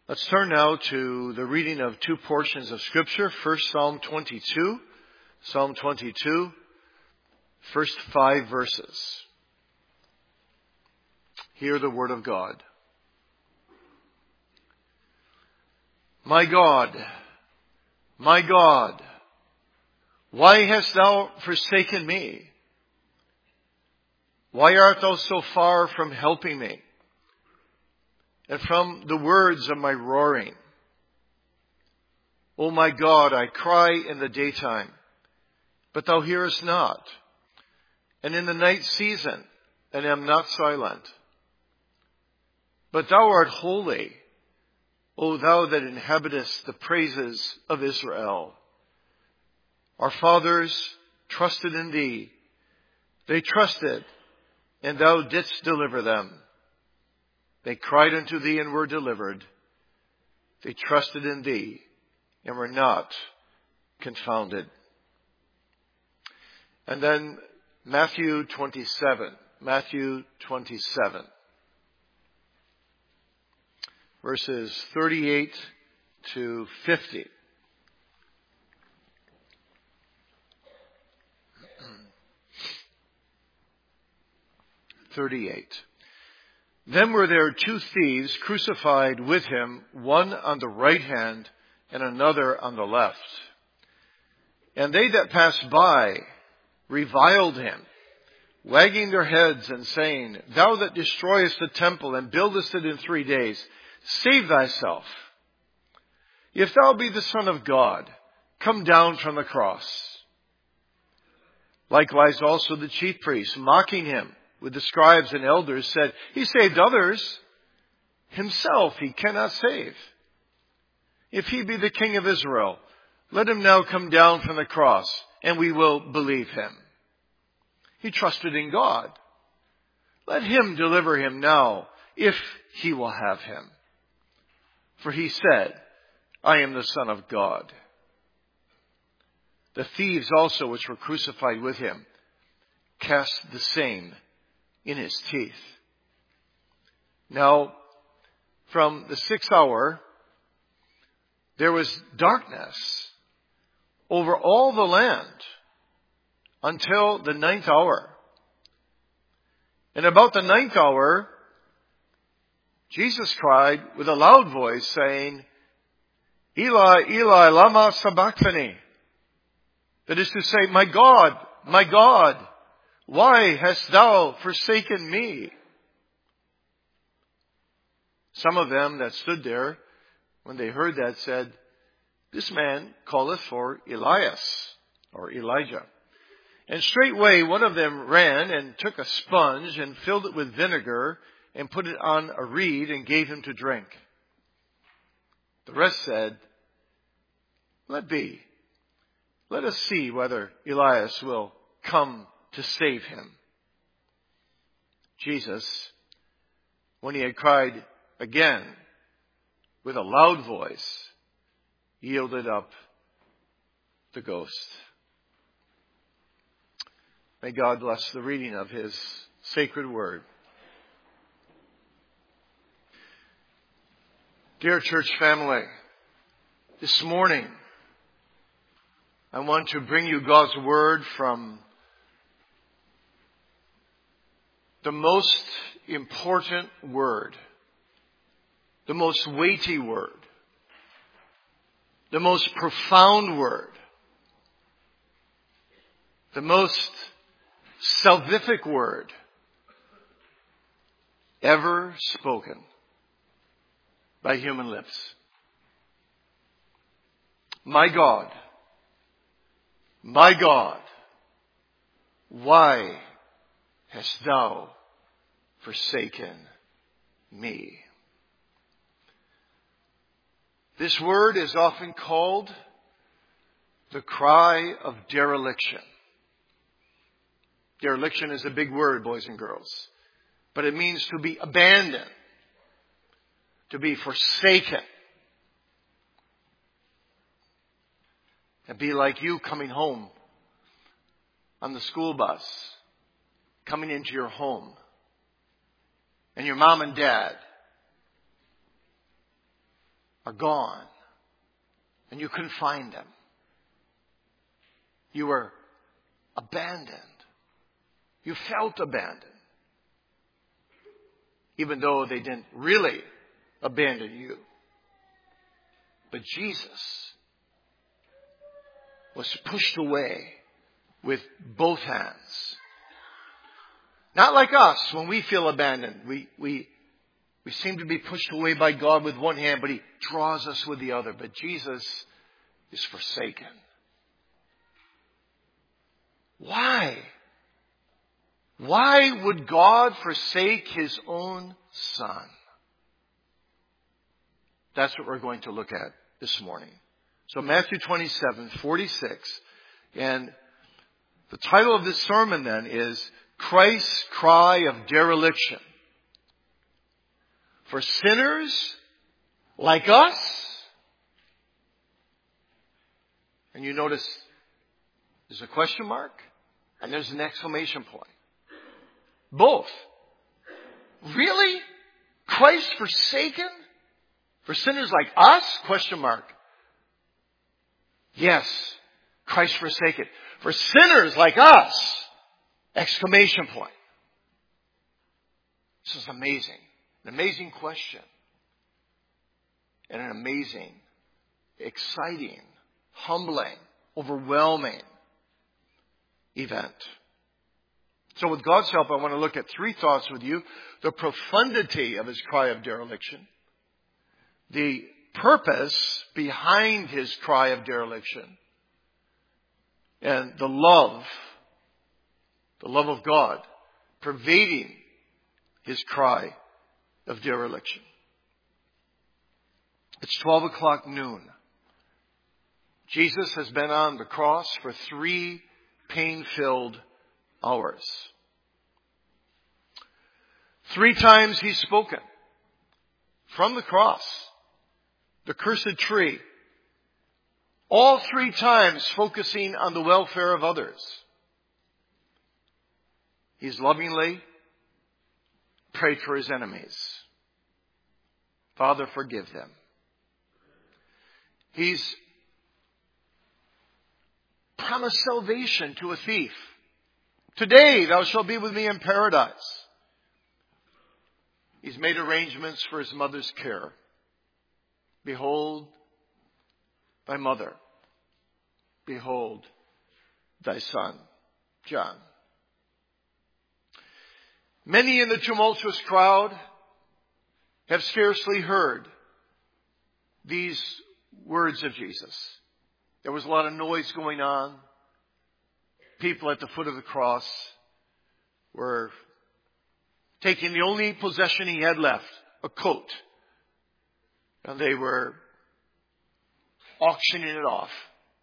Let's turn now to the reading of two portions of Scripture. First, Psalm 22. Psalm 22, first 5 verses. Hear the word of God. My God, why hast thou forsaken me? Why art thou so far from helping me, and from the words of my roaring? O my God, I cry in the daytime, but thou hearest not, and in the night season, and am not silent. But thou art holy, O thou that inhabitest the praises of Israel. Our fathers trusted in thee. They trusted, and thou didst deliver them. They cried unto thee and were delivered. They trusted in thee and were not confounded. And then Matthew 27. Matthew 27. Verses 38 to 50. Then were there two thieves crucified with him, one on the right hand and another on the left. And they that passed by reviled him, wagging their heads and saying, Thou that destroyest the temple and buildest it in 3 days, save thyself. If thou be the Son of God, come down from the cross. Likewise also the chief priests, mocking him with the scribes and elders, said, He saved others. Himself he cannot save. If he be the King of Israel, let him now come down from the cross, and we will believe him. He trusted in God. Let him deliver him now, if he will have him. For he said, I am the Son of God. The thieves also which were crucified with him cast the same in his teeth. Now, from the 6th hour, there was darkness over all the land until the 9th hour. And about the 9th hour, Jesus cried with a loud voice, saying, Eli, Eli, lama sabachthani. That is to say, my God, why hast thou forsaken me? Some of them that stood there, when they heard that, said, This man calleth for Elias, or Elijah. And straightway one of them ran and took a sponge and filled it with vinegar and put it on a reed and gave him to drink. The rest said, Let be. Let us see whether Elias will come to save him. Jesus, when he had cried again with a loud voice, yielded up the ghost. May God bless the reading of his sacred word. Dear church family, this morning I want to bring you God's word from the most important word, the most weighty word, the most profound word, the most salvific word ever spoken by human lips. My God, why hast thou forsaken me? This word is often called the cry of dereliction. Dereliction is a big word, boys and girls, but it means to be abandoned, to be forsaken. It'd be like you coming home on the school bus, coming into your home, and your mom and dad are gone. And you couldn't find them. You were abandoned. You felt abandoned. Even though they didn't really abandon you. But Jesus was pushed away with both hands. Not like us when we feel abandoned. We seem to be pushed away by God with one hand, but He draws us with the other. But Jesus is forsaken. Why? Why would God forsake His own Son? That's what we're going to look at this morning. So Matthew 27:46. And the title of this sermon then is Christ's Cry of Dereliction. For sinners like us. And you notice there's a question mark and there's an exclamation point. Both. Really? Christ forsaken? For sinners like us? Question mark. Yes. Christ forsaken. For sinners like us? Exclamation point. This is amazing. An amazing question. And an amazing, exciting, humbling, overwhelming event. So with God's help, I want to look at three thoughts with you. The profundity of His cry of dereliction. The purpose behind His cry of dereliction. And the love of God pervading His cry of dereliction. It's 12 o'clock noon. Jesus has been on the cross for 3 pain-filled hours. 3 times He's spoken from the cross, the cursed tree, all 3 times focusing on the welfare of others. He's lovingly prayed for His enemies. Father, forgive them. He's promised salvation to a thief. Today thou shalt be with me in paradise. He's made arrangements for his mother's care. Behold thy mother. Behold thy son, John. Many in the tumultuous crowd have scarcely heard these words of Jesus. There was a lot of noise going on. People at the foot of the cross were taking the only possession He had left, a coat. And they were auctioning it off.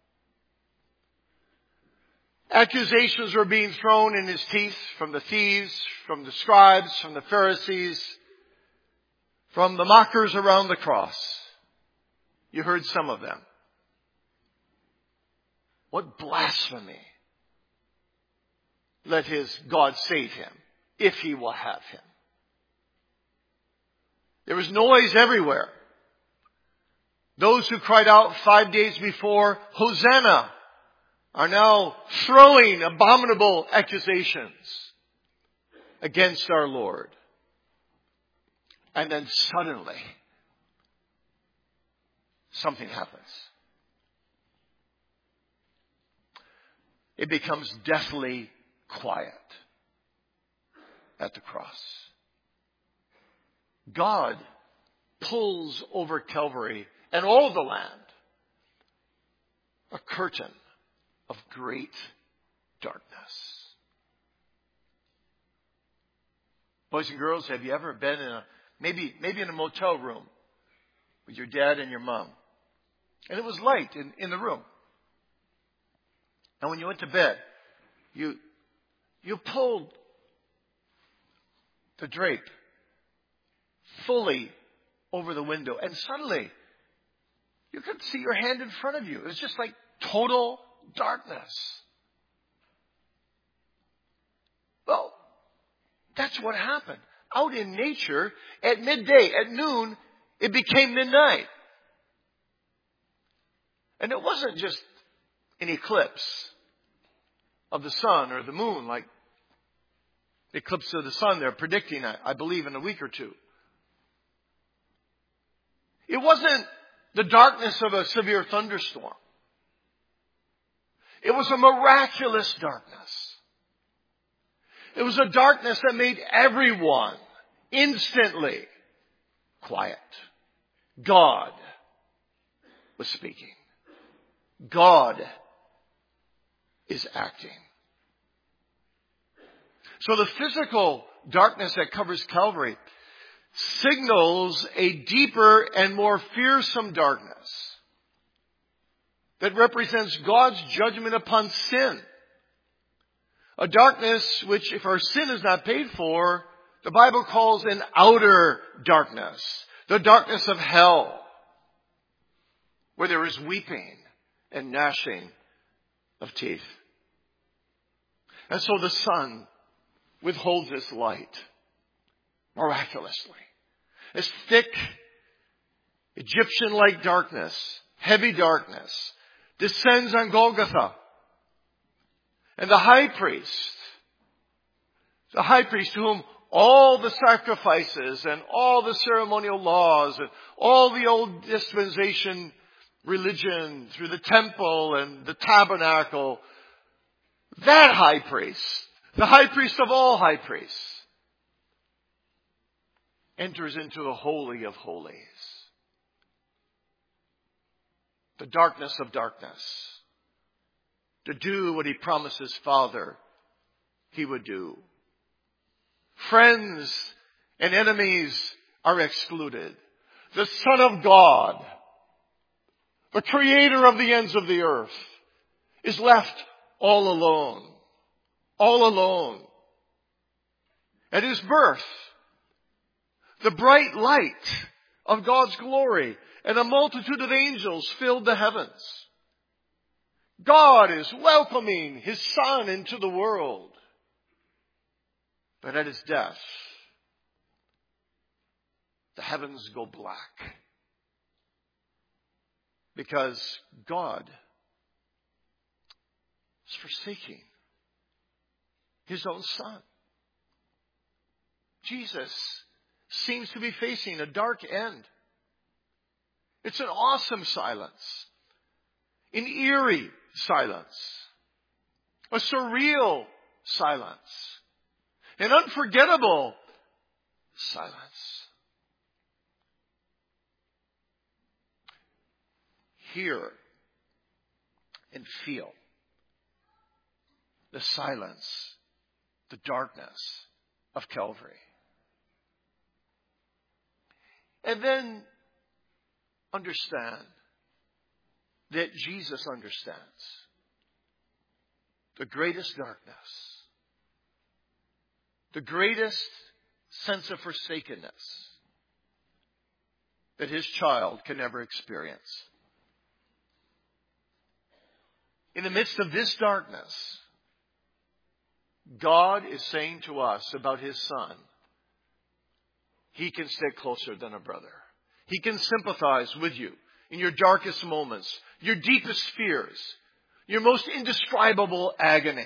Accusations were being thrown in His teeth from the thieves, from the scribes, from the Pharisees, from the mockers around the cross. You heard some of them. What blasphemy. Let his God save him, if He will have him. There was noise everywhere. Those who cried out 5 days before, Hosanna, are now throwing abominable accusations against our Lord. And then suddenly, something happens. It becomes deathly quiet at the cross. God pulls over Calvary and all the land a curtain of great darkness. Boys and girls, have you ever been in maybe in a motel room with your dad and your mom? And it was light in the room. And when you went to bed, you pulled the drape fully over the window. And suddenly, you could see your hand in front of you. It was just like total darkness. Well, that's what happened. Out in nature, at midday, at noon, it became midnight. And it wasn't just an eclipse of the sun or the moon, like the eclipse of the sun they're predicting, I believe, in a week or two. It wasn't the darkness of a severe thunderstorm. It was a miraculous darkness. It was a darkness that made everyone instantly quiet. God was speaking. God is acting. So the physical darkness that covers Calvary signals a deeper and more fearsome darkness that represents God's judgment upon sin. A darkness which, if our sin is not paid for, the Bible calls an outer darkness. The darkness of hell, where there is weeping and gnashing of teeth. And so the sun withholds its light miraculously. This thick, Egyptian-like darkness, heavy darkness, descends on Golgotha. And the high priest to whom all the sacrifices and all the ceremonial laws and all the old dispensation religion through the temple and the tabernacle, that high priest, the high priest of all high priests, enters into the Holy of Holies. The darkness of darkness. To do what he promised his Father he would do. Friends and enemies are excluded. The Son of God, the Creator of the ends of the earth, is left all alone. All alone. At his birth, the bright light of God's glory and a multitude of angels filled the heavens. God is welcoming his Son into the world. But at his death, the heavens go black. Because God is forsaking his own Son. Jesus seems to be facing a dark end. It's an awesome silence. An eerie silence. A surreal silence. An unforgettable silence. Hear and feel the silence, the darkness of Calvary. And then understand that Jesus understands the greatest darkness, the greatest sense of forsakenness that his child can ever experience. In the midst of this darkness, God is saying to us about his Son, he can stick closer than a brother. He can sympathize with you in your darkest moments, your deepest fears, your most indescribable agony.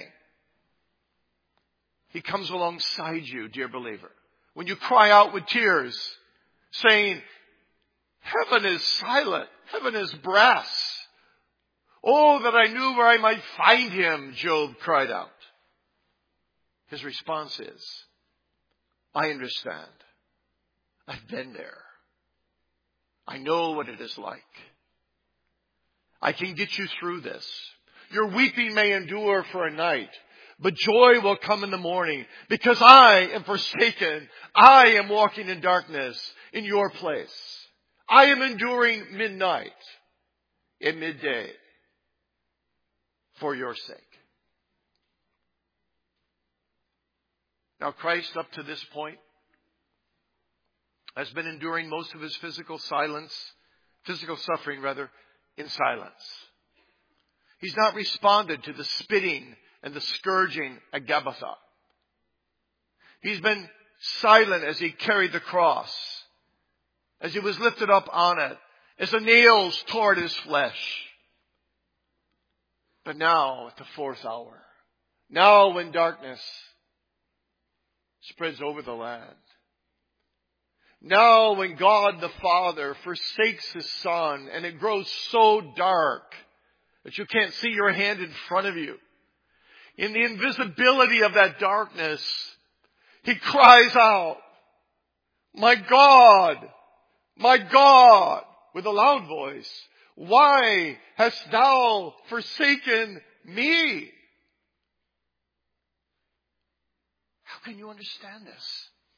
He comes alongside you, dear believer, when you cry out with tears, saying, heaven is silent, heaven is brass. Oh, that I knew where I might find him, Job cried out. His response is, I understand. I've been there. I know what it is like. I can get you through this. Your weeping may endure for a night, but joy will come in the morning because I am forsaken. I am walking in darkness in your place. I am enduring midnight and midday for your sake. Now, Christ, up to this point, has been enduring most of his physical suffering, in silence. He's not responded to the spitting and the scourging at Gabbatha. He's been silent as he carried the cross, as he was lifted up on it, as the nails tore at his flesh. But now, at the fourth hour, now when darkness spreads over the land, now when God the Father forsakes His Son and it grows so dark that you can't see your hand in front of you, in the invisibility of that darkness, He cries out, my God, with a loud voice, why hast thou forsaken me? How can you understand this?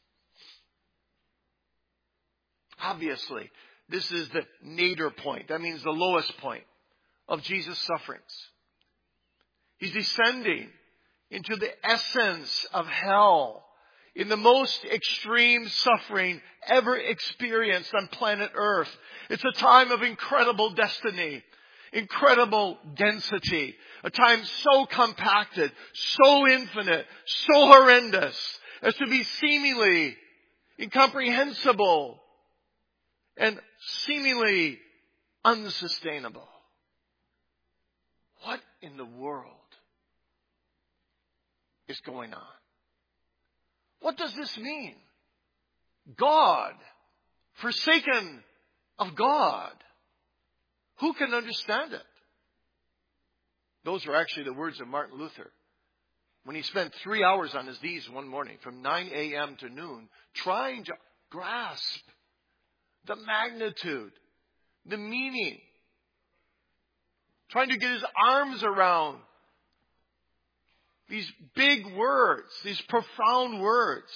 Obviously, this is the nadir point. That means the lowest point of Jesus' sufferings. He's descending into the essence of hell in the most extreme suffering ever experienced on planet Earth. It's a time of incredible destiny, incredible density, a time so compacted, so infinite, so horrendous as to be seemingly incomprehensible and seemingly unsustainable. What in the world is going on? What does this mean? God, forsaken of God. Who can understand it? Those are actually the words of Martin Luther when he spent 3 hours on his knees one morning from 9 a.m. to noon trying to grasp the magnitude, the meaning, trying to get his arms around these big words, these profound words.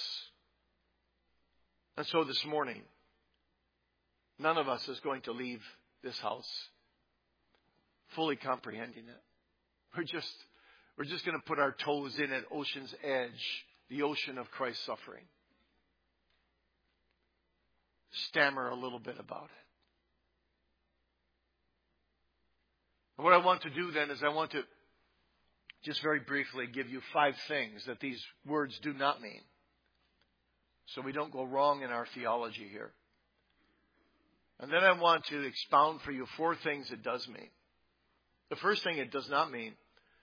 And so this morning, none of us is going to leave this house fully comprehending it. We're just going to put our toes in at ocean's edge, the ocean of Christ's suffering. Stammer a little bit about it. And what I want to do then is I want to just very briefly give you 5 things that these words do not mean, so we don't go wrong in our theology here. And then I want to expound for you 4 things it does mean. The first thing it does not mean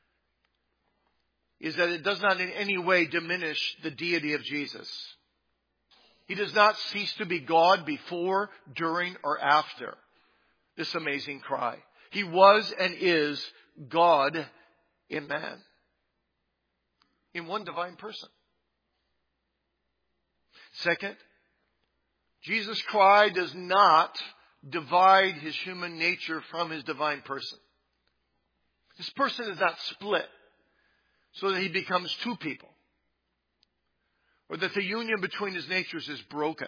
is that it does not in any way diminish the deity of Jesus. He does not cease to be God before, during, or after this amazing cry. He was and is God in man, in one divine person. Second, Jesus' cry does not divide his human nature from his divine person. This person is not split so that he becomes 2 people, or that the union between his natures is broken.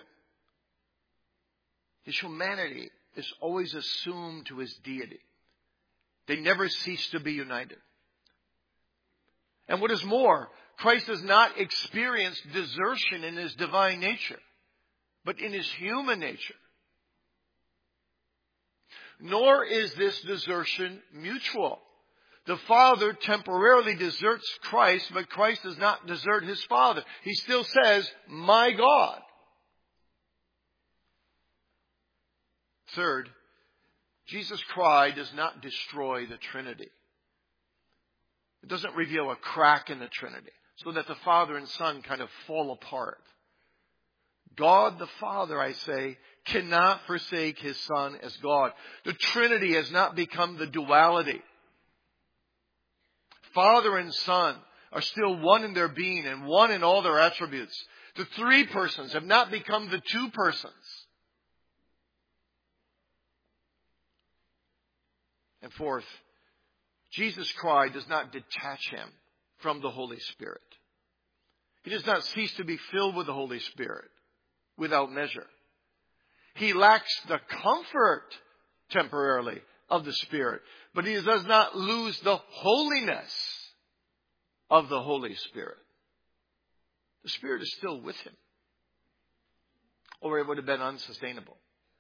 His humanity is always assumed to his deity. They never cease to be united. And what is more, Christ does not experience desertion in his divine nature, but in his human nature. Nor is this desertion mutual. The Father temporarily deserts Christ, but Christ does not desert his Father. He still says, my God. Third, Jesus' cry does not destroy the Trinity. It doesn't reveal a crack in the Trinity so that the Father and Son kind of fall apart. God the Father, I say, cannot forsake his Son as God. The Trinity has not become the duality. Father and Son are still one in their being and one in all their attributes. The 3 persons have not become the 2 persons. And fourth, Jesus' cry does not detach him from the Holy Spirit. He does not cease to be filled with the Holy Spirit without measure. He lacks the comfort temporarily of the Spirit, but he does not lose the holiness of the Holy Spirit. The Spirit is still with him, or it would have been unsustainable.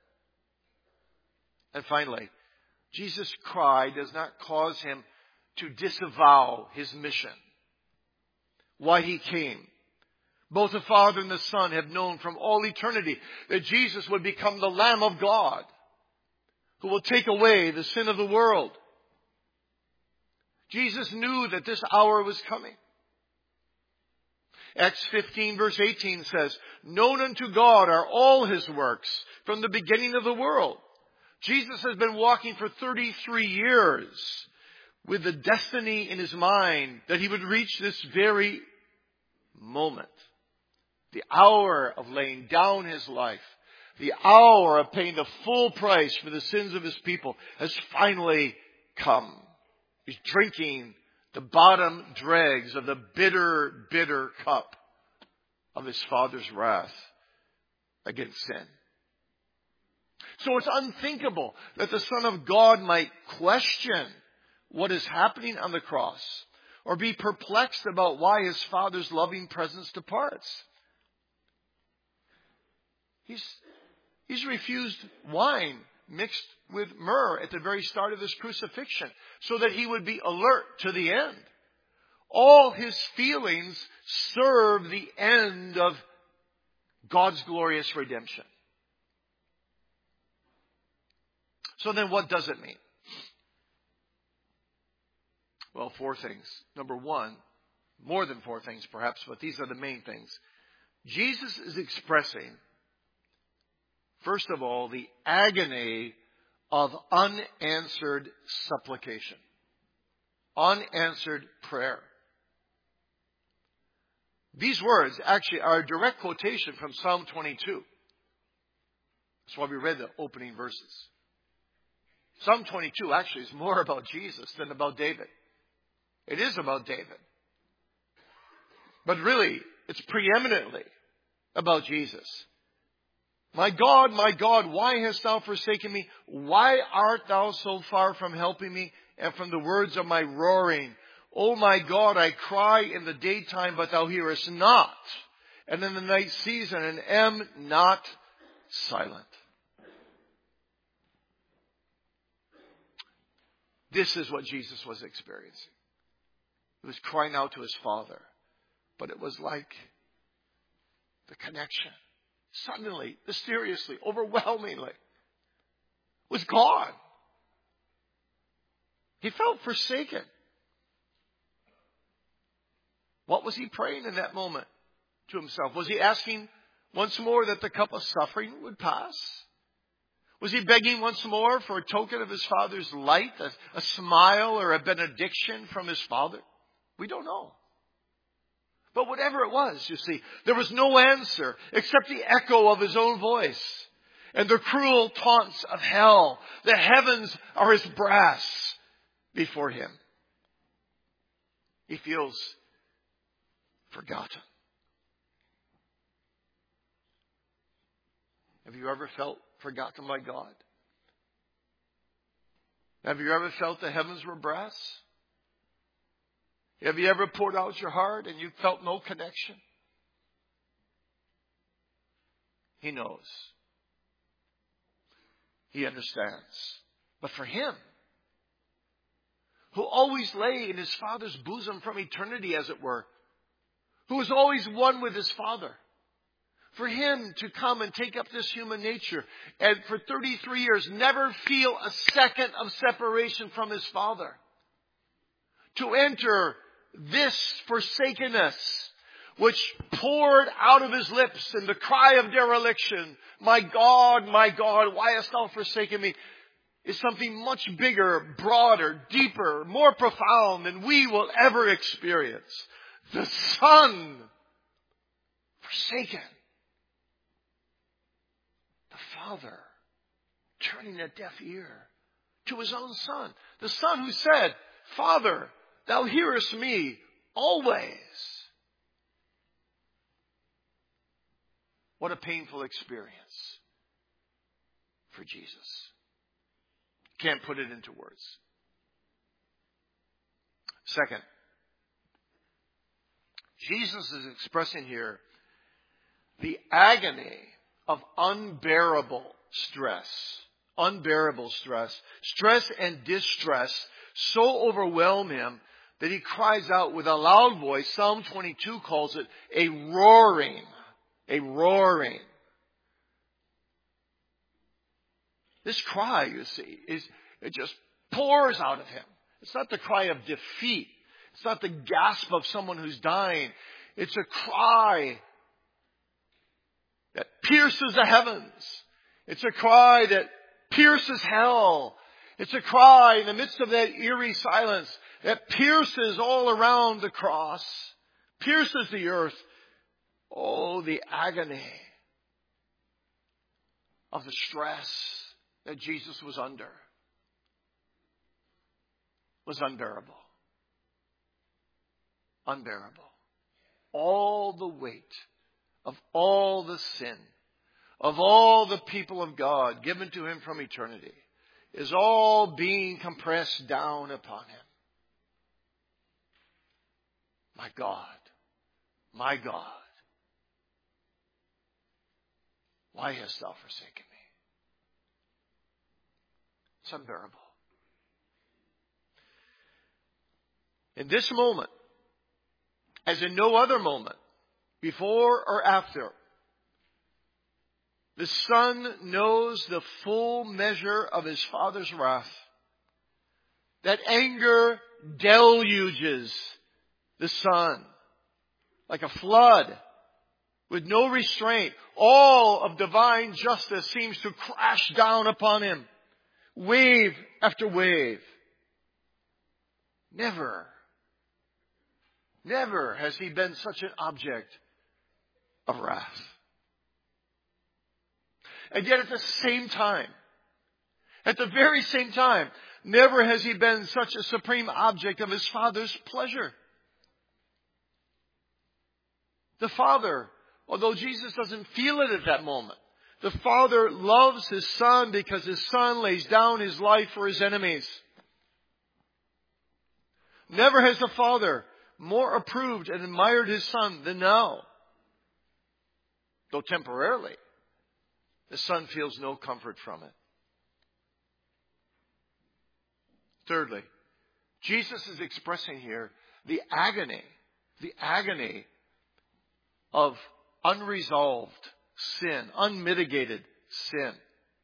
And finally, Jesus' cry does not cause him to disavow his mission. Why he came. Both the Father and the Son have known from all eternity that Jesus would become the Lamb of God who will take away the sin of the world. Jesus knew that this hour was coming. Acts 15 verse 18 says, known unto God are all His works from the beginning of the world. Jesus has been walking for 33 years with the destiny in His mind that He would reach this very moment. The hour of laying down His life, the hour of paying the full price for the sins of His people has finally come. He's drinking the bottom dregs of the bitter, bitter cup of His Father's wrath against sin. So it's unthinkable that the Son of God might question what is happening on the cross or be perplexed about why His Father's loving presence departs. He's refused wine mixed with myrrh at the very start of His crucifixion so that He would be alert to the end. All His feelings serve the end of God's glorious redemption. So then what does it mean? Well, 4 things. Number 1, more than 4 things perhaps, but these are the main things. Jesus is expressing, first of all, the agony of unanswered supplication. Unanswered prayer. These words actually are a direct quotation from Psalm 22. That's why we read the opening verses. Psalm 22 actually is more about Jesus than about David. It is about David. But really, it's preeminently about Jesus. My God, why hast thou forsaken me? Why art thou so far from helping me and from the words of my roaring? O my God, I cry in the daytime, but thou hearest not, and in the night season, and am not silent. This is what Jesus was experiencing. He was crying out to His Father, but it was like the connection, suddenly, mysteriously, overwhelmingly, was gone. He felt forsaken. What was He praying in that moment to Himself? Was He asking once more that the cup of suffering would pass? Was He begging once more for a token of His Father's light, a smile or a benediction from His Father? We don't know. But whatever it was, you see, there was no answer except the echo of His own voice and the cruel taunts of hell. The heavens are His brass before Him. He feels forgotten. Have you ever felt forgotten by God? Have you ever felt the heavens were brass? Have you ever poured out your heart and you felt no connection? He knows. He understands. But for Him, who always lay in His Father's bosom from eternity, as it were, who was always one with His Father, for Him to come and take up this human nature and for 33 years never feel a second of separation from His Father, to enter this forsakenness which poured out of His lips in the cry of dereliction, my God, why hast thou forsaken me, is something much bigger, broader, deeper, more profound than we will ever experience. The Son forsaken. The Father turning a deaf ear to His own Son. The Son who said, Father, thou hearest me always. What a painful experience for Jesus. Can't put it into words. Second, Jesus is expressing here the agony of unbearable stress. Unbearable stress. Stress and distress so overwhelm Him that He cries out with a loud voice. Psalm 22 calls it a roaring. A roaring. This cry, you see, it just pours out of Him. It's not the cry of defeat. It's not the gasp of someone who's dying. It's a cry that pierces the heavens. It's a cry that pierces hell. It's a cry in the midst of that eerie silence that pierces all around the cross, pierces the earth. Oh, the agony of the stress that Jesus was under was unbearable. Unbearable. All the weight of all the sin of all the people of God given to him from eternity is all being compressed down upon him. My God, my God, why hast thou forsaken me? It's unbearable. In this moment, as in no other moment, before or after, the Son knows the full measure of his Father's wrath. That anger deluges the Son like a flood with no restraint. All of divine justice seems to crash down upon him, wave after wave. Never has he been such an object of wrath. And yet at the same time, at the very same time, never has he been such a supreme object of his Father's pleasure. The Father, although Jesus doesn't feel it at that moment, the Father loves his Son because his Son lays down his life for his enemies. Never has the Father more approved and admired his Son than now. Though temporarily, the Son feels no comfort from it. Thirdly, Jesus is expressing here the agony of unresolved sin, unmitigated sin.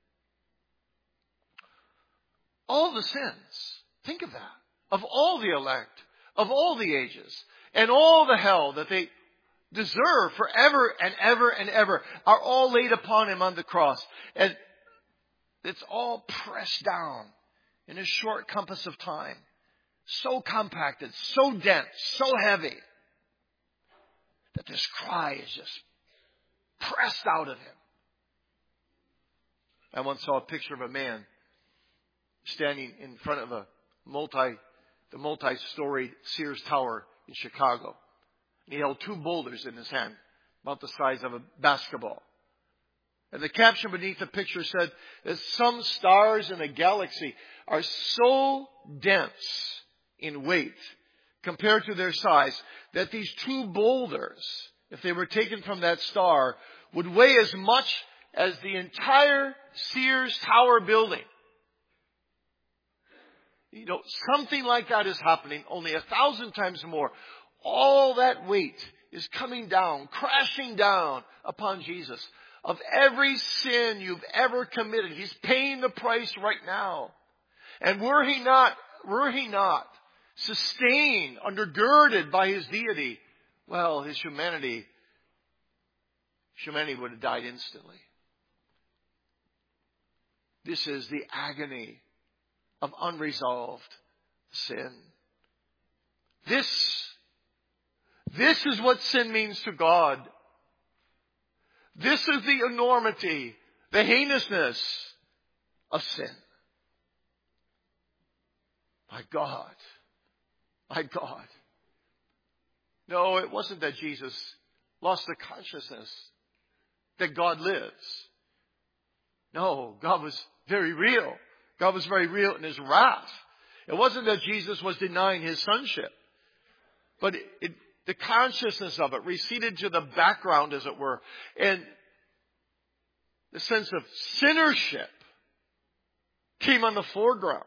All the sins, think of that, of all the elect, of all the ages, and all the hell that they deserve forever and ever and ever are all laid upon him on the cross. And it's all pressed down in a short compass of time. So compacted, so dense, so heavy that this cry is just pressed out of him. I once saw a picture of a man standing in front of the multi-storied Sears Tower in Chicago. And he held two boulders in his hand, about the size of a basketball. And the caption beneath the picture said that some stars in the galaxy are so dense in weight compared to their size that these two boulders, if they were taken from that star, would weigh as much as the entire Sears Tower building. You know, something like that is happening, only 1,000 times more. All that weight is coming down, crashing down upon Jesus. Of every sin you've ever committed, he's paying the price right now. And were he not sustained, undergirded by his deity, well, his humanity would have died instantly. This is the agony of unresolved sin. This is what sin means to God. This is the enormity, the heinousness of sin. My God. My God. No, it wasn't that Jesus lost the consciousness that God lives. No, God was very real. God was very real in his wrath. It wasn't that Jesus was denying his sonship. But the consciousness of it receded to the background, as it were. And the sense of sinnership came on the foreground.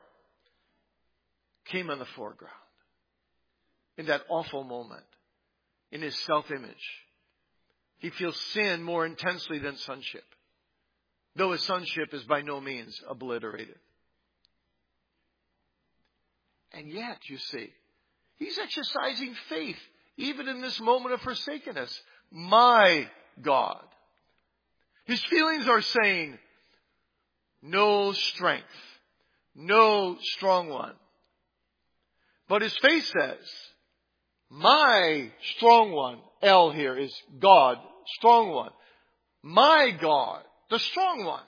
In that awful moment. In his self-image. He feels sin more intensely than sonship. Though his sonship is by no means obliterated. And yet, you see, he's exercising faith, even in this moment of forsakenness. My God. His feelings are saying, no strength, no strong one. But his faith says, my strong one, L here is God, strong one. My God, the strong one.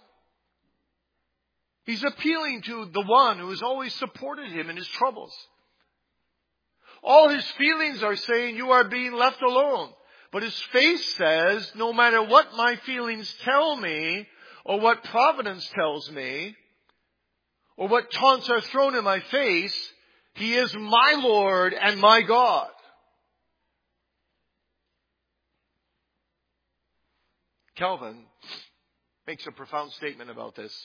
He's appealing to the one who has always supported him in his troubles. All his feelings are saying, you are being left alone. But his faith says, no matter what my feelings tell me, or what providence tells me, or what taunts are thrown in my face, he is my Lord and my God. Calvin makes a profound statement about this.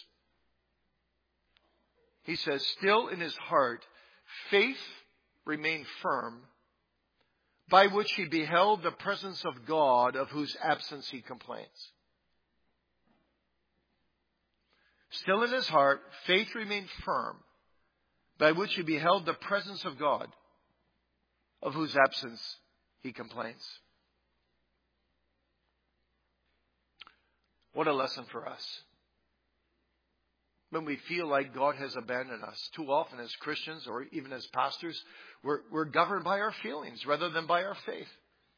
He says, still in his heart, faith remained firm, by which he beheld the presence of God, of whose absence he complains. Still in his heart, faith remained firm, by which he beheld the presence of God, of whose absence he complains. What a lesson for us. When we feel like God has abandoned us, too often as Christians or even as pastors, we're governed by our feelings rather than by our faith.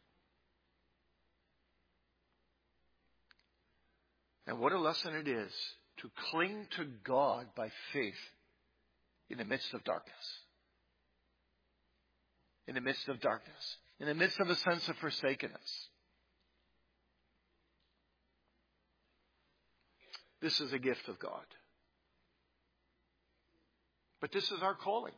And what a lesson it is to cling to God by faith in the midst of darkness. In the midst of darkness. In the midst of a sense of forsakenness. This is a gift of God. But this is our calling.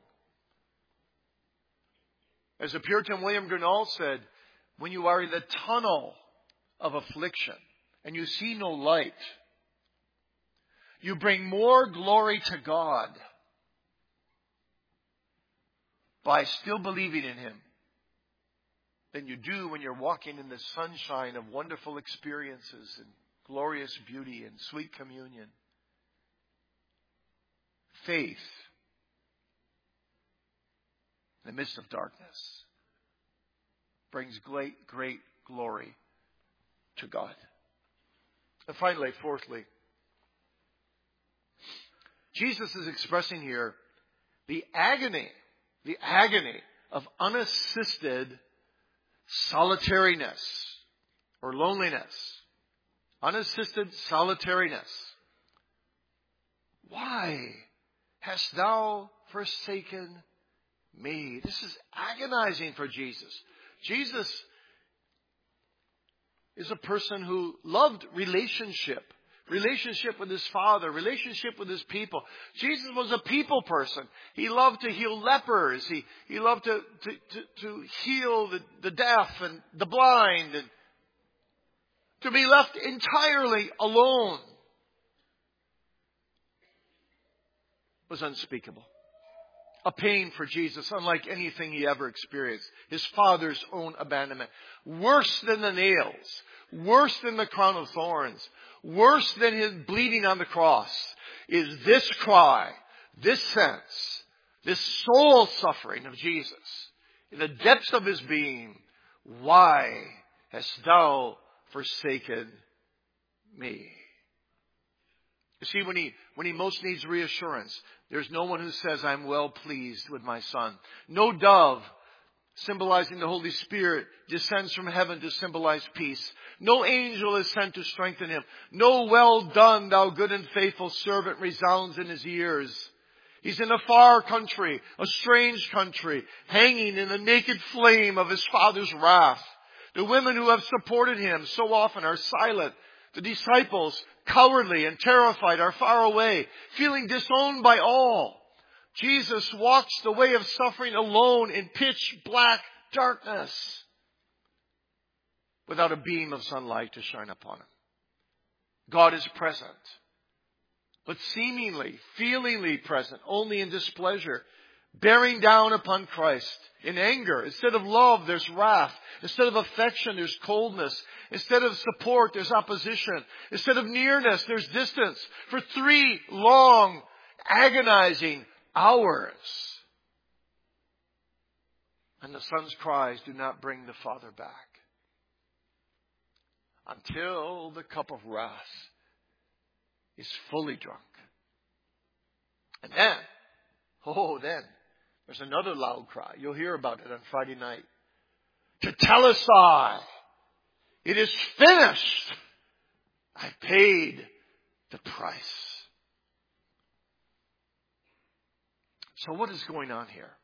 As the Puritan William Gurnall said, when you are in the tunnel of affliction and you see no light, you bring more glory to God by still believing in Him than you do when you're walking in the sunshine of wonderful experiences and glorious beauty and sweet communion. Faith in the midst of darkness brings great glory to God. And finally, fourthly, Jesus is expressing here the agony of unassisted solitariness or loneliness. Unassisted solitariness. Why hast thou forsaken me? This is agonizing for Jesus. Jesus is a person who loved relationship with his Father, relationship with his people. Jesus was a people person. He loved to heal lepers. He loved to heal the deaf and the blind, and to be left entirely alone was unspeakable. A pain for Jesus, unlike anything he ever experienced. His Father's own abandonment. Worse than the nails. Worse than the crown of thorns. Worse than his bleeding on the cross is this cry, this sense, this soul suffering of Jesus. In the depths of his being, why hast thou forsaken me? You see, when he most needs reassurance, there's no one who says, I'm well pleased with my son. No dove, symbolizing the Holy Spirit, descends from heaven to symbolize peace. No angel is sent to strengthen him. No well done, thou good and faithful servant resounds in his ears. He's in a far country, a strange country, hanging in the naked flame of his Father's wrath. The women who have supported him so often are silent. The disciples, cowardly and terrified, are far away, feeling disowned by all. Jesus walks the way of suffering alone in pitch black darkness, without a beam of sunlight to shine upon him. God is present, but seemingly, feelingly present only in displeasure, bearing down upon Christ in anger. Instead of love, there's wrath. Instead of affection, there's coldness. Instead of support, there's opposition. Instead of nearness, there's distance. For 3 long, agonizing hours, And the son's cries do not bring the father back. Until the cup of wrath is fully drunk. And then, then, there's another loud cry. You'll hear about it on Friday night. Tetelestai! It is finished! I paid the price. So what is going on here?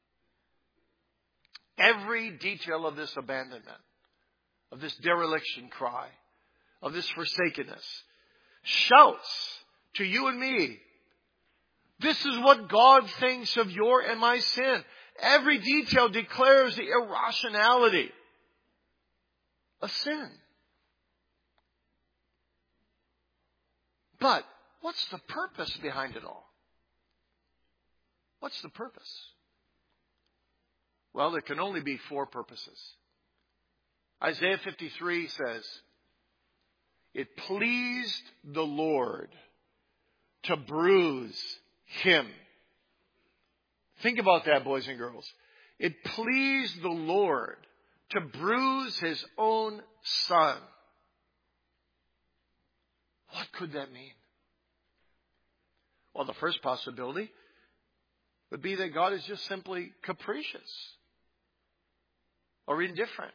Every detail of this abandonment, of this dereliction cry, of this forsakenness, shouts to you and me, this is what God thinks of your and my sin. Every detail declares the irrationality of sin. But what's the purpose behind it all? What's the purpose? Well, there can only be 4 purposes. Isaiah 53 says, it pleased the Lord to bruise him. Think about that, boys and girls. It pleased the Lord to bruise his own son. What could that mean? Well, the first possibility would be that God is just simply capricious or indifferent.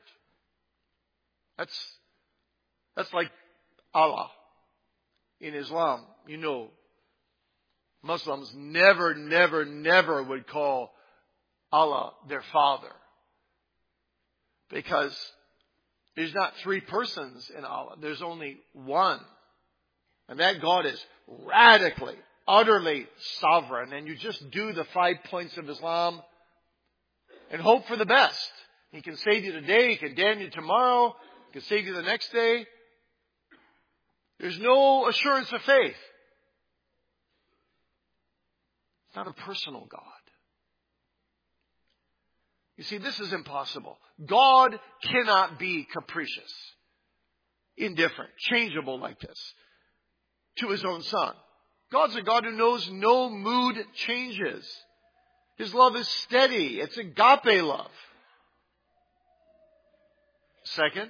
That's like Allah. In Islam, you know, Muslims never would call Allah their father. Because there's not 3 persons in Allah. There's only one. And that God is radically, utterly sovereign. And you just do the 5 points of Islam and hope for the best. He can save you today. He can damn you tomorrow. He can save you the next day. There's no assurance of faith. It's not a personal God. You see, this is impossible. God cannot be capricious, indifferent, changeable like this to his own son. God's a God who knows no mood changes. His love is steady. It's agape love. Second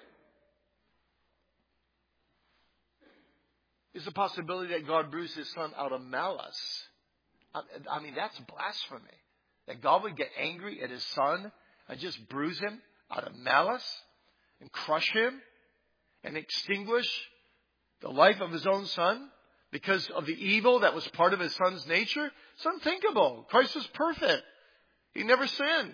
is the possibility that God bruised his son out of malice. I mean, that's blasphemy. That God would get angry at his son and just bruise him out of malice and crush him and extinguish the life of his own son because of the evil that was part of his son's nature. It's unthinkable. Christ is perfect. He never sinned.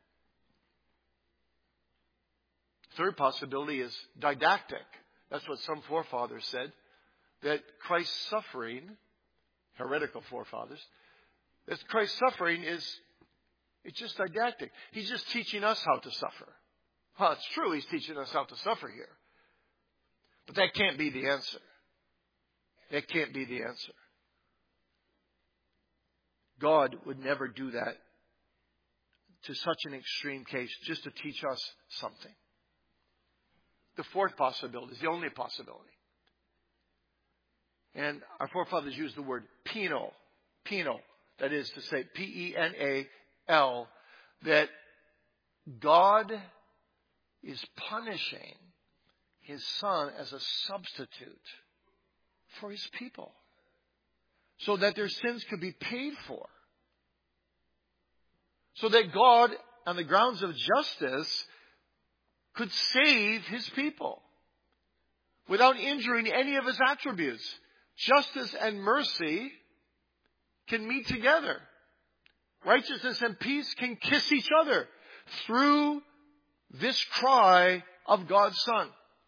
Third possibility is didactic. That's what some forefathers said. That Christ's suffering, heretical forefathers, that Christ's suffering it's just didactic. He's just teaching us how to suffer. Well, it's true he's teaching us how to suffer here. But that can't be the answer. That can't be the answer. God would never do that to such an extreme case just to teach us something. The fourth possibility is the only possibility. And our forefathers used the word penal. Penal. That is to say, P-E-N-A-L. That God is punishing his son as a substitute for his people. So that their sins could be paid for. So that God, on the grounds of justice, could save his people without injuring any of his attributes. Justice and mercy can meet together. Righteousness and peace can kiss each other through this cry of God's Son.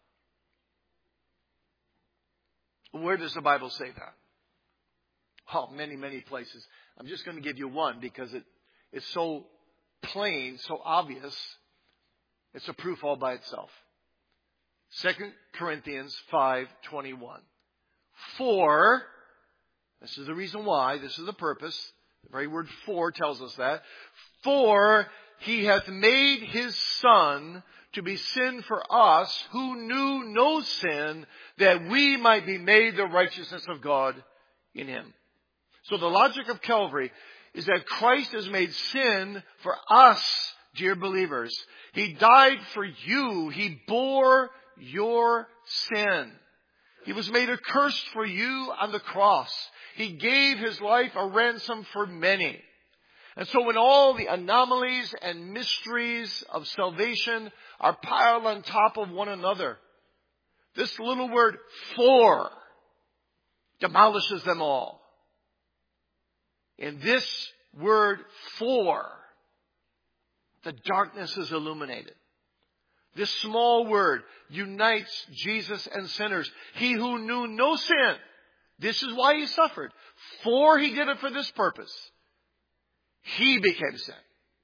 Where does the Bible say that? Oh, many places. I'm just going to give you one because it's so plain, so obvious. It's a proof all by itself. 2 Corinthians 5:21. For, this is the reason why, this is the purpose. The very word for tells us that. For he hath made his Son to be sin for us who knew no sin, that we might be made the righteousness of God in him. So the logic of Calvary is that Christ has made sin for us dear believers. He died for you. He bore your sin. He was made a curse for you on the cross. He gave His life a ransom for many. And so when all the anomalies and mysteries of salvation are piled on top of one another, this little word, for, demolishes them all. In this word, for, the darkness is illuminated. This small word unites Jesus and sinners. He who knew no sin, this is why He suffered. For He did it for this purpose. He became sin.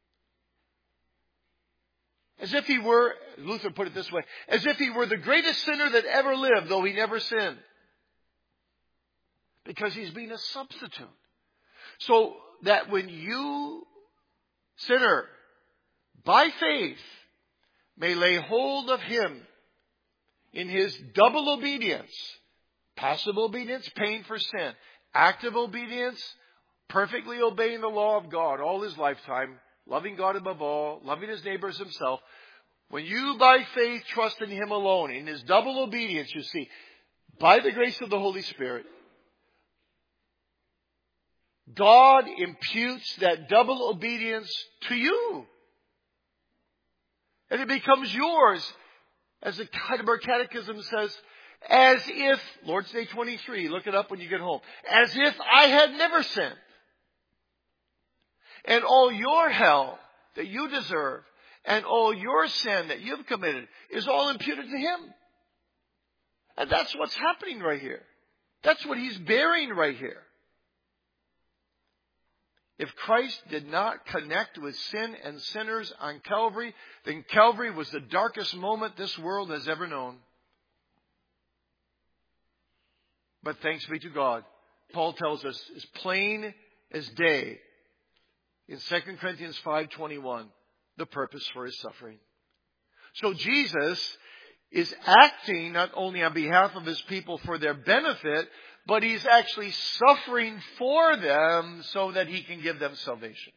As if He were, Luther put it this way, as if He were the greatest sinner that ever lived, though He never sinned. Because He's been a substitute. So that when you, sinner, by faith, may lay hold of Him in His double obedience, passive obedience, paying for sin, active obedience, perfectly obeying the law of God all His lifetime, loving God above all, loving His neighbors Himself. When you by faith trust in Him alone, in His double obedience, you see, by the grace of the Holy Spirit, God imputes that double obedience to you. And it becomes yours, as the Heidelberg Catechism says, as if, Lord's Day 23, look it up when you get home, as if I had never sinned. And all your hell that you deserve and all your sin that you've committed is all imputed to Him. And that's what's happening right here. That's what He's bearing right here. If Christ did not connect with sin and sinners on Calvary, then Calvary was the darkest moment this world has ever known. But thanks be to God, Paul tells us, as plain as day, in 2 Corinthians 5:21, the purpose for His suffering. So Jesus is acting not only on behalf of His people for their benefit, but He's actually suffering for them so that He can give them salvation.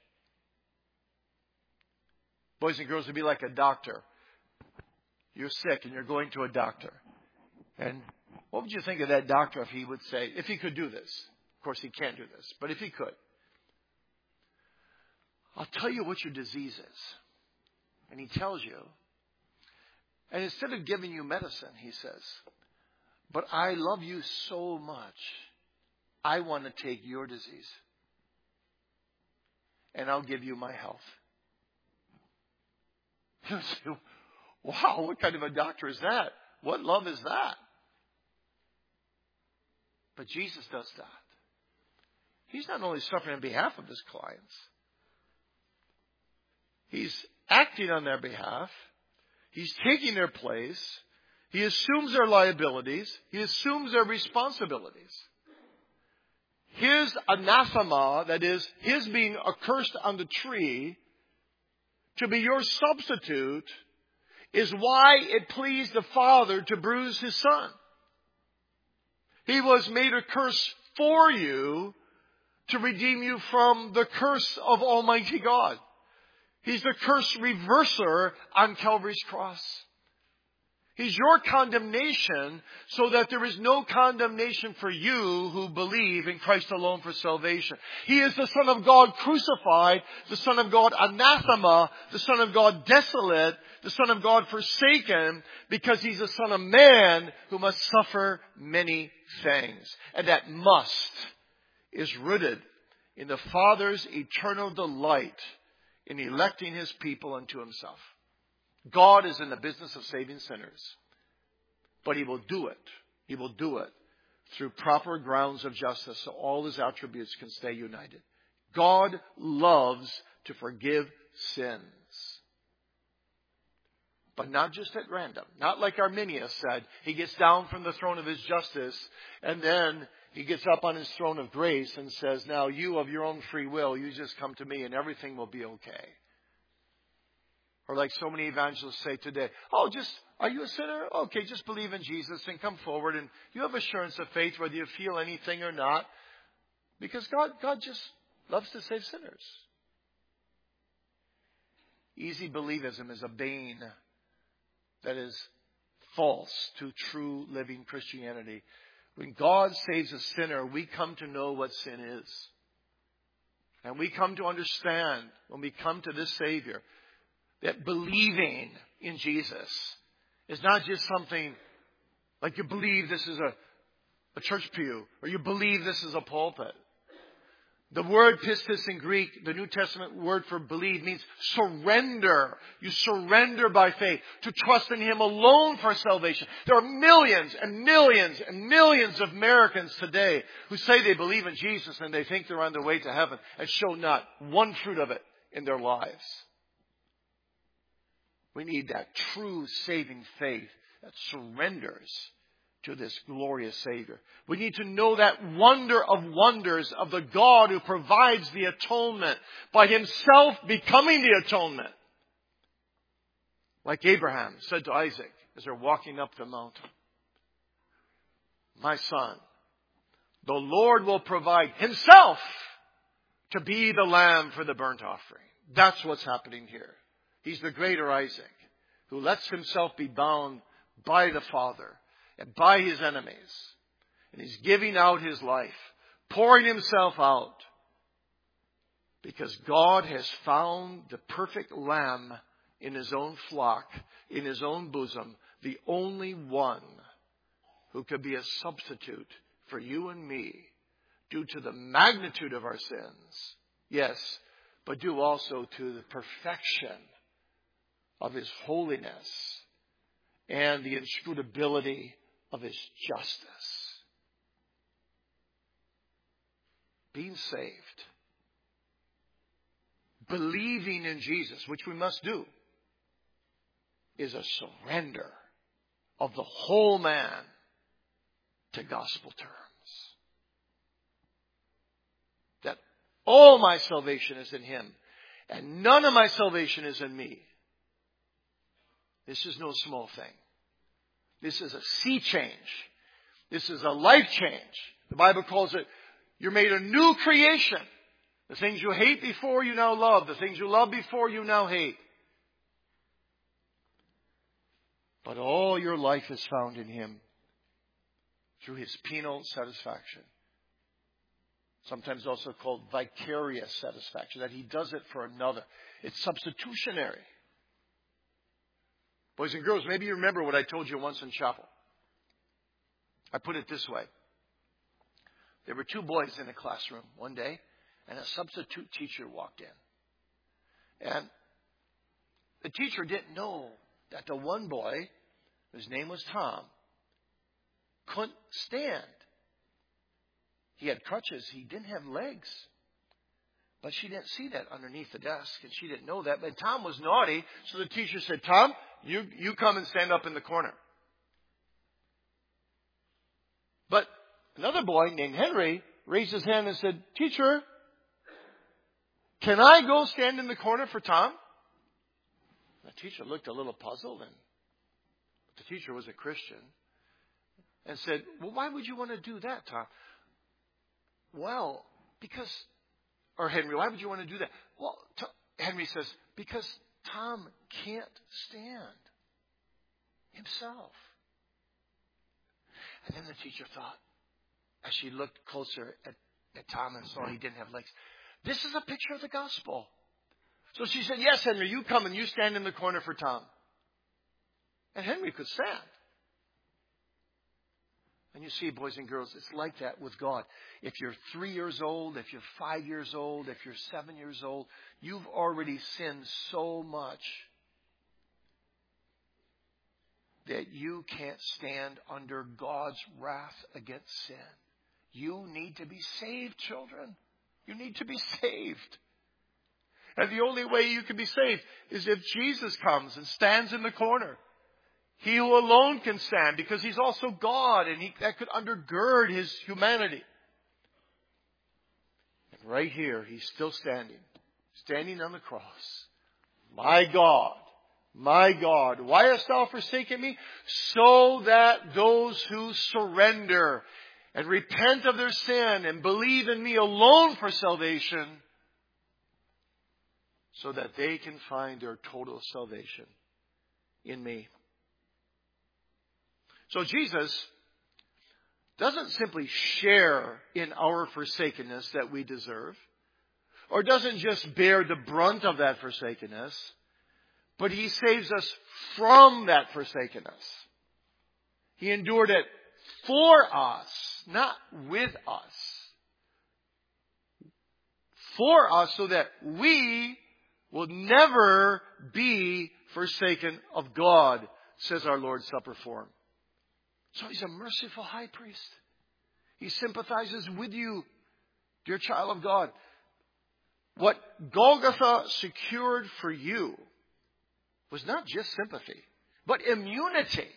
Boys and girls, would be like a doctor. You're sick and you're going to a doctor. And what would you think of that doctor if he would say, if he could do this? Of course, he can't do this, but if he could, I'll tell you what your disease is. And he tells you. And instead of giving you medicine, he says, but I love you so much, I want to take your disease. And I'll give you my health. You say, wow, what kind of a doctor is that? What love is that? But Jesus does that. He's not only suffering on behalf of His clients. He's acting on their behalf. He's taking their place. He assumes their liabilities. He assumes their responsibilities. His anathema, that is, His being accursed on the tree, to be your substitute, is why it pleased the Father to bruise His Son. He was made a curse for you to redeem you from the curse of Almighty God. He's the curse reverser on Calvary's cross. He's your condemnation so that there is no condemnation for you who believe in Christ alone for salvation. He is the Son of God crucified, the Son of God anathema, the Son of God desolate, the Son of God forsaken, because He's the Son of Man who must suffer many things. And that must is rooted in the Father's eternal delight in electing His people unto Himself. God is in the business of saving sinners. But He will do it. He will do it through proper grounds of justice so all His attributes can stay united. God loves to forgive sins. But not just at random. Not like Arminius said. He gets down from the throne of His justice and then He gets up on His throne of grace and says, now you of your own free will, you just come to me and everything will be okay. Or like so many evangelists say today, are you a sinner? Okay, just believe in Jesus and come forward and you have assurance of faith whether you feel anything or not. Because God just loves to save sinners. Easy believism is a bane that is false to true living Christianity. When God saves a sinner, we come to know what sin is. And we come to understand, when we come to this Savior, that believing in Jesus is not just something like you believe this is a church pew, or you believe this is a pulpit. The word pistis in Greek, the New Testament word for believe, means surrender. You surrender by faith to trust in Him alone for salvation. There are millions and millions and millions of Americans today who say they believe in Jesus and they think they're on their way to heaven and show not one fruit of it in their lives. We need that true saving faith that surrenders to this glorious Savior. We need to know that wonder of wonders of the God who provides the atonement by Himself becoming the atonement. Like Abraham said to Isaac as they're walking up the mountain, my son, the Lord will provide Himself to be the lamb for the burnt offering. That's what's happening here. He's the greater Isaac who lets himself be bound by the Father and by His enemies. And He's giving out His life, pouring Himself out. Because God has found the perfect lamb in His own flock, in His own bosom, the only one who could be a substitute for you and me due to the magnitude of our sins. Yes, but due also to the perfection of His holiness and the inscrutability of His justice. Being saved, believing in Jesus, which we must do, is a surrender of the whole man to gospel terms. That all my salvation is in Him, and none of my salvation is in me. This is no small thing. This is a sea change. This is a life change. The Bible calls it, you're made a new creation. The things you hate before you now love. The things you love before you now hate. But all your life is found in Him through His penal satisfaction. Sometimes also called vicarious satisfaction, that He does it for another. It's substitutionary. Boys and girls, maybe you remember what I told you once in chapel. I put it this way. There were two boys in a classroom one day, and a substitute teacher walked in. And the teacher didn't know that the one boy, whose name was Tom, couldn't stand. He had crutches. He didn't have legs. But she didn't see that underneath the desk, and she didn't know that. But Tom was naughty, so the teacher said, Tom, you come and stand up in the corner. But another boy named Henry raised his hand and said, Teacher, can I go stand in the corner for Tom? The teacher looked a little puzzled, and the teacher was a Christian, and said, well, why would you want to do that, Tom? Well, because... Or Henry, why would you want to do that? Well, Henry says, because Tom can't stand himself. And then the teacher thought, as she looked closer at Tom and saw he didn't have legs, this is a picture of the gospel. So she said, yes, Henry, you come and you stand in the corner for Tom. And Henry could stand. And you see, boys and girls, it's like that with God. If you're 3 years old, if you're 5 years old, if you're 7 years old, you've already sinned so much that you can't stand under God's wrath against sin. You need to be saved, children. You need to be saved. And the only way you can be saved is if Jesus comes and stands in the corner. He who alone can stand, because He's also God, and that could undergird His humanity. And right here, He's still standing on the cross. My God, why hast thou forsaken me? So that those who surrender and repent of their sin and believe in me alone for salvation so that they can find their total salvation in me. So Jesus doesn't simply share in our forsakenness that we deserve, or doesn't just bear the brunt of that forsakenness, but He saves us from that forsakenness. He endured it for us, not with us. For us, so that we will never be forsaken of God, says our Lord's Supper form. So He's a merciful high priest. He sympathizes with you, dear child of God. What Golgotha secured for you was not just sympathy, but immunity.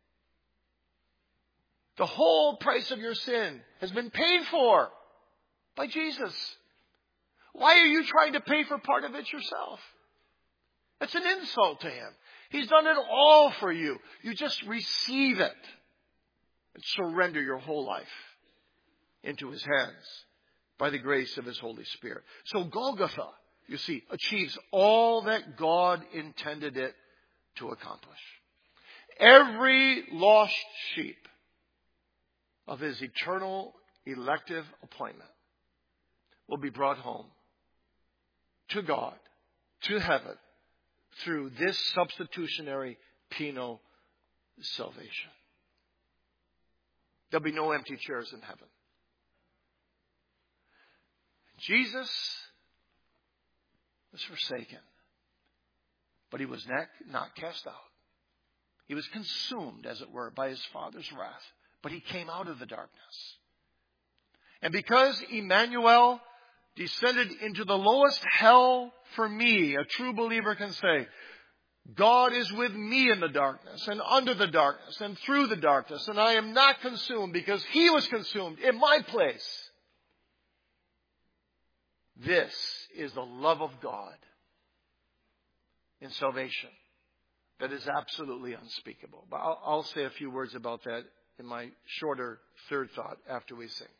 The whole price of your sin has been paid for by Jesus. Why are you trying to pay for part of it yourself? That's an insult to Him. He's done it all for you. You just receive it and surrender your whole life into His hands by the grace of His Holy Spirit. So Golgotha, you see, achieves all that God intended it to accomplish. Every lost sheep of His eternal elective appointment will be brought home to God, to heaven, through this substitutionary penal salvation. There'll be no empty chairs in heaven. Jesus was forsaken, but He was not cast out. He was consumed, as it were, by His Father's wrath, but He came out of the darkness. And because Emmanuel descended into the lowest hell for me, a true believer can say, God is with me in the darkness and under the darkness and through the darkness, and I am not consumed because He was consumed in my place. This is the love of God in salvation that is absolutely unspeakable. But I'll say a few words about that in my shorter third thought after we sing.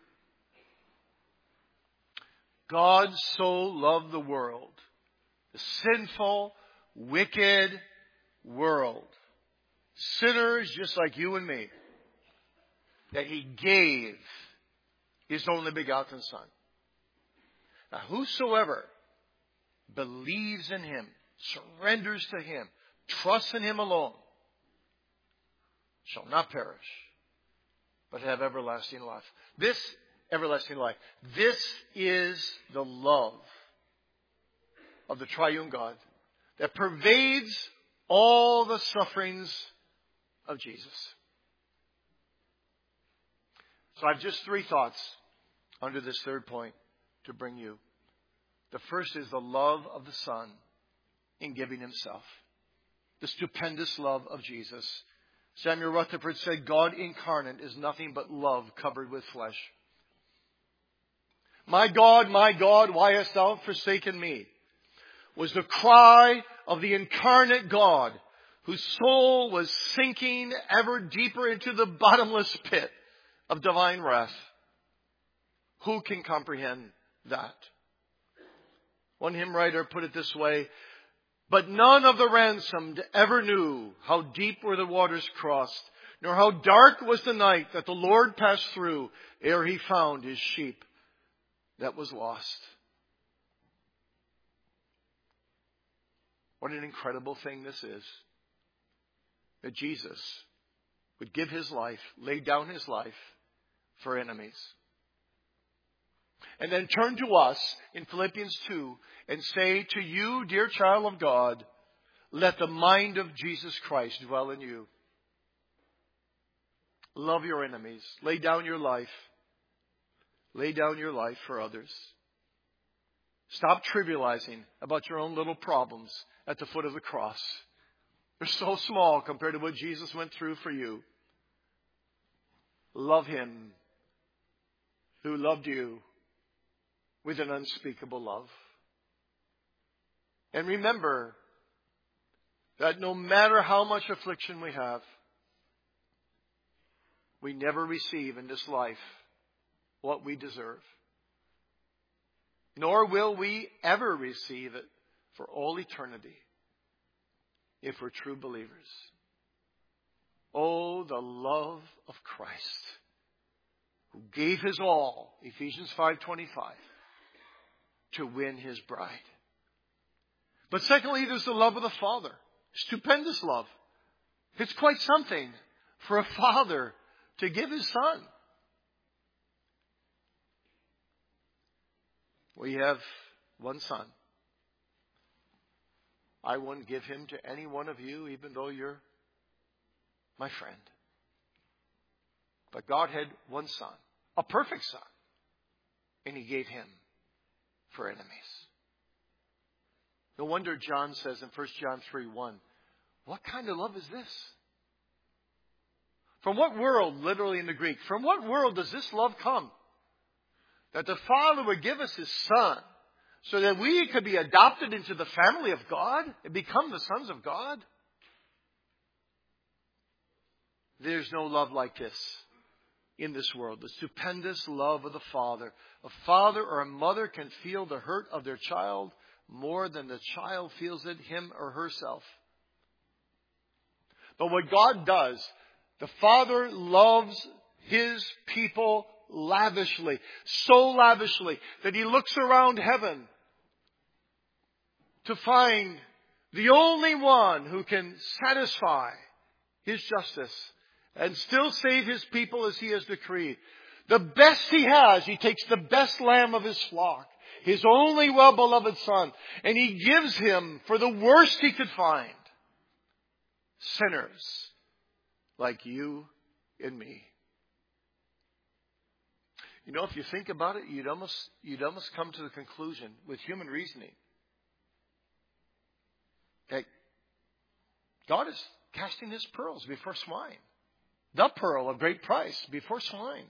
God so loved the world, the sinful, wicked world, sinners just like you and me, that He gave His only begotten Son. Now, whosoever believes in Him, surrenders to Him, trusts in Him alone, shall not perish, but have everlasting life. This everlasting life. This is the love of the triune God that pervades all the sufferings of Jesus. So I have just three thoughts under this third point to bring you. The first is the love of the Son in giving Himself. The stupendous love of Jesus. Samuel Rutherford said, God incarnate is nothing but love covered with flesh. My God, why hast thou forsaken me? Was the cry of the incarnate God, whose soul was sinking ever deeper into the bottomless pit of divine wrath. Who can comprehend that? One hymn writer put it this way, but none of the ransomed ever knew how deep were the waters crossed, nor how dark was the night that the Lord passed through ere He found His sheep that was lost. What an incredible thing this is. That Jesus would give His life, lay down His life for enemies. And then turn to us in Philippians 2 and say to you, dear child of God, let the mind of Jesus Christ dwell in you. Love your enemies. Lay down your life. Lay down your life for others. Stop trivializing about your own little problems at the foot of the cross. They're so small compared to what Jesus went through for you. Love Him who loved you with an unspeakable love. And remember that no matter how much affliction we have, we never receive in this life what we deserve. Nor will we ever receive it for all eternity if we're true believers. Oh, the love of Christ, who gave his all, Ephesians 5:25, to win his bride. But secondly, there's the love of the Father. Stupendous love. It's quite something for a father to give his son. We have one son. I wouldn't give him to any one of you, even though you're my friend. But God had one son, a perfect son, and he gave him for enemies. No wonder John says in 1 John 3:1, what kind of love is this? From what world, literally in the Greek, from what world does this love come? That the Father would give us his Son so that we could be adopted into the family of God and become the sons of God? There's no love like this in this world. The stupendous love of the Father. A father or a mother can feel the hurt of their child more than the child feels it, him or herself. But what God does, the Father loves his people lavishly, so lavishly that he looks around heaven to find the only one who can satisfy his justice and still save his people as he has decreed. The best he has, he takes the best lamb of his flock, his only well-beloved son, and he gives him for the worst he could find. Sinners like you and me. You know, if you think about it, you'd almost come to the conclusion with human reasoning that God is casting his pearls before swine. The pearl of great price before swine.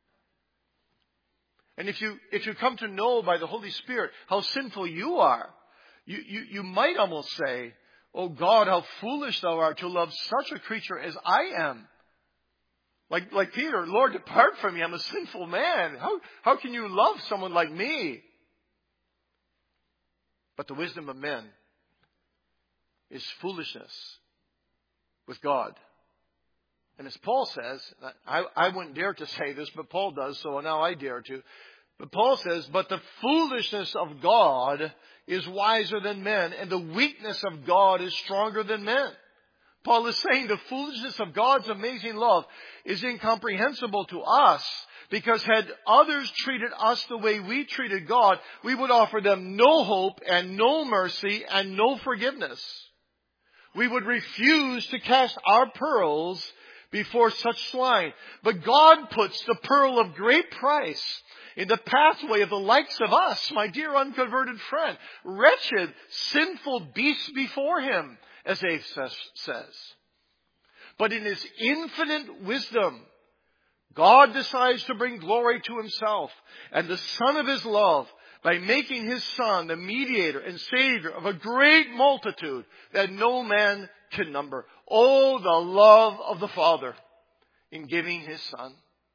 And if you come to know by the Holy Spirit how sinful you are, you might almost say, oh God, how foolish thou art to love such a creature as I am. Like Peter, Lord, depart from me, I'm a sinful man. How can you love someone like me? But the wisdom of men is foolishness with God. And as Paul says, I wouldn't dare to say this, but Paul does, so now I dare to. But Paul says, but the foolishness of God is wiser than men, and the weakness of God is stronger than men. Paul is saying the foolishness of God's amazing love is incomprehensible to us, because had others treated us the way we treated God, we would offer them no hope and no mercy and no forgiveness. We would refuse to cast our pearls before such swine. But God puts the pearl of great price in the pathway of the likes of us, my dear unconverted friend, wretched, sinful beasts before him, as Abe says. But in his infinite wisdom, God decides to bring glory to himself and the Son of his love by making his Son the mediator and Savior of a great multitude that no man can number. Oh, the love of the Father in giving his Son.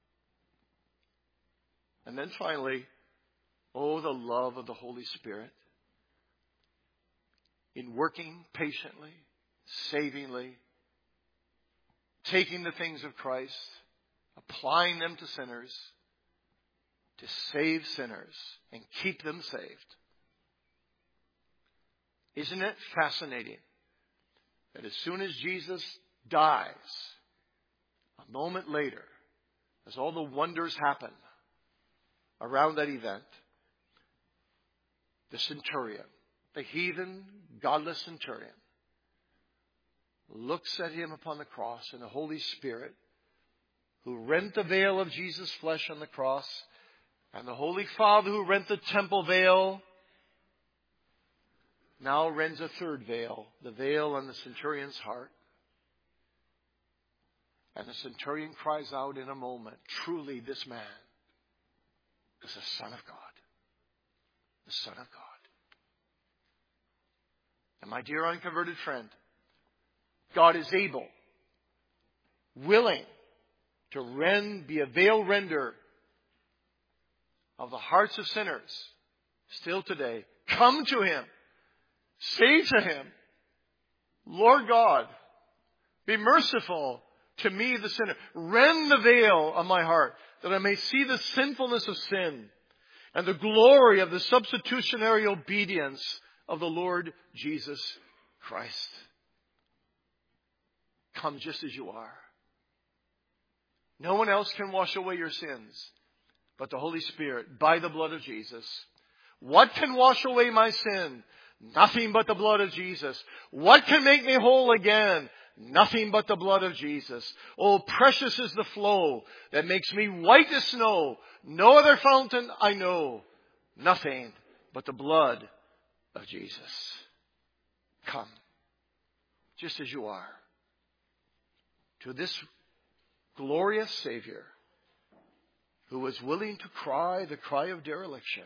And then finally, oh, the love of the Holy Spirit in working patiently, savingly, taking the things of Christ, applying them to sinners, to save sinners and keep them saved. Isn't it fascinating that as soon as Jesus dies, a moment later, as all the wonders happen around that event, the centurion, the heathen, godless centurion, looks at him upon the cross, and the Holy Spirit, who rent the veil of Jesus' flesh on the cross, and the Holy Father who rent the temple veil, now rends a third veil, the veil on the centurion's heart. And the centurion cries out in a moment, truly this man is the Son of God. The Son of God. And my dear unconverted friend, God is able, willing to be a veil render of the hearts of sinners still today. Come to him. Say to him, Lord God, be merciful to me, the sinner. Rend the veil of my heart, that I may see the sinfulness of sin and the glory of the substitutionary obedience of the Lord Jesus Christ. Come just as you are. No one else can wash away your sins but the Holy Spirit by the blood of Jesus. What can wash away my sin? Nothing but the blood of Jesus. What can make me whole again? Nothing but the blood of Jesus. Oh, precious is the flow that makes me white as snow. No other fountain I know. Nothing but the blood of Jesus. Come, just as you are, to this glorious Savior who was willing to cry the cry of dereliction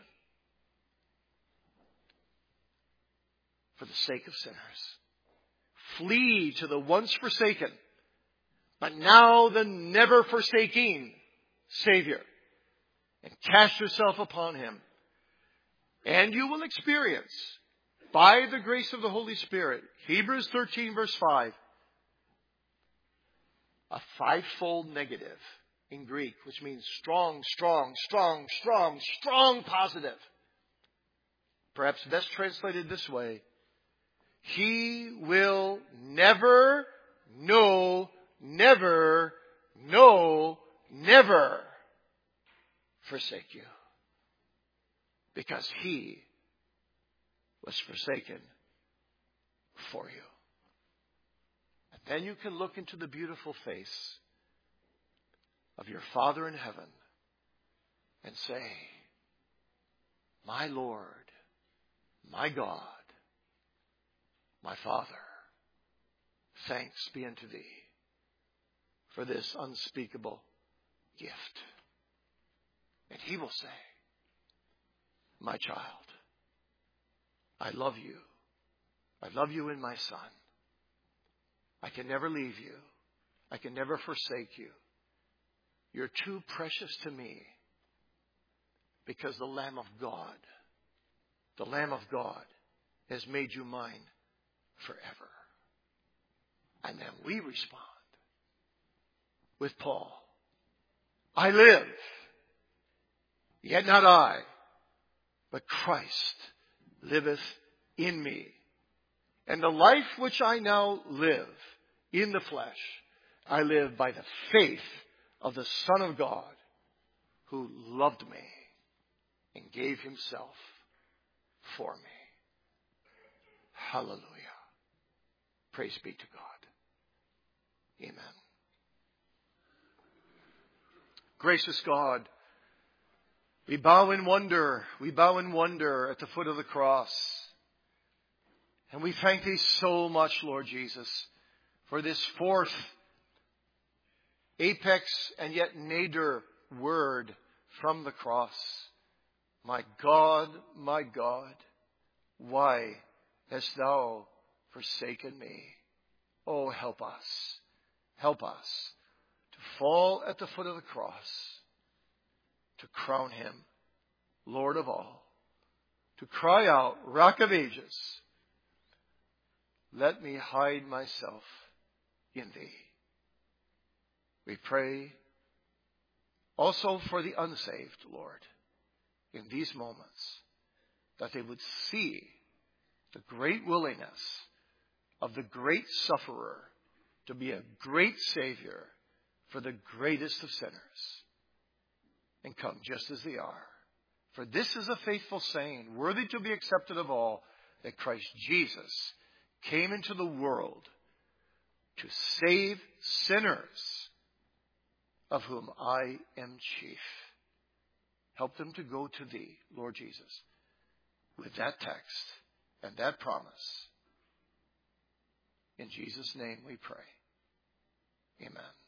for the sake of sinners. Flee to the once forsaken, but now the never forsaking Savior, and cast yourself upon him. And you will experience, by the grace of the Holy Spirit, Hebrews 13 verse 5, a fivefold negative in Greek, which means strong, strong, strong, strong, strong positive. Perhaps best translated this way: He will never, no, never, no, never forsake you. Because He was forsaken for you. And then you can look into the beautiful face of your Father in heaven and say, my Lord, my God, my Father, thanks be unto thee for this unspeakable gift. And He will say, my child, I love you. I love you in my Son. I can never leave you. I can never forsake you. You're too precious to me, because the Lamb of God has made you mine forever. And then we respond with Paul. I live, yet not I, but Christ liveth in me. And the life which I now live in the flesh, I live by the faith of the Son of God, who loved me and gave Himself for me. Hallelujah. Praise be to God. Amen. Gracious God, we bow in wonder at the foot of the cross. And we thank Thee so much, Lord Jesus, for this fourth apex and yet nadir word from the cross. My God, why hast Thou forsaken me? Oh, help us. Help us to fall at the foot of the cross, to crown Him Lord of all, to cry out, Rock of Ages, let me hide myself in Thee. We pray also for the unsaved, Lord, in these moments, that they would see the great willingness of the great sufferer to be a great Savior for the greatest of sinners, and come just as they are. For this is a faithful saying, worthy to be accepted of all, that Christ Jesus came into the world to save sinners, of whom I am chief. Help them to go to Thee, Lord Jesus, with that text and that promise. In Jesus' name we pray. Amen.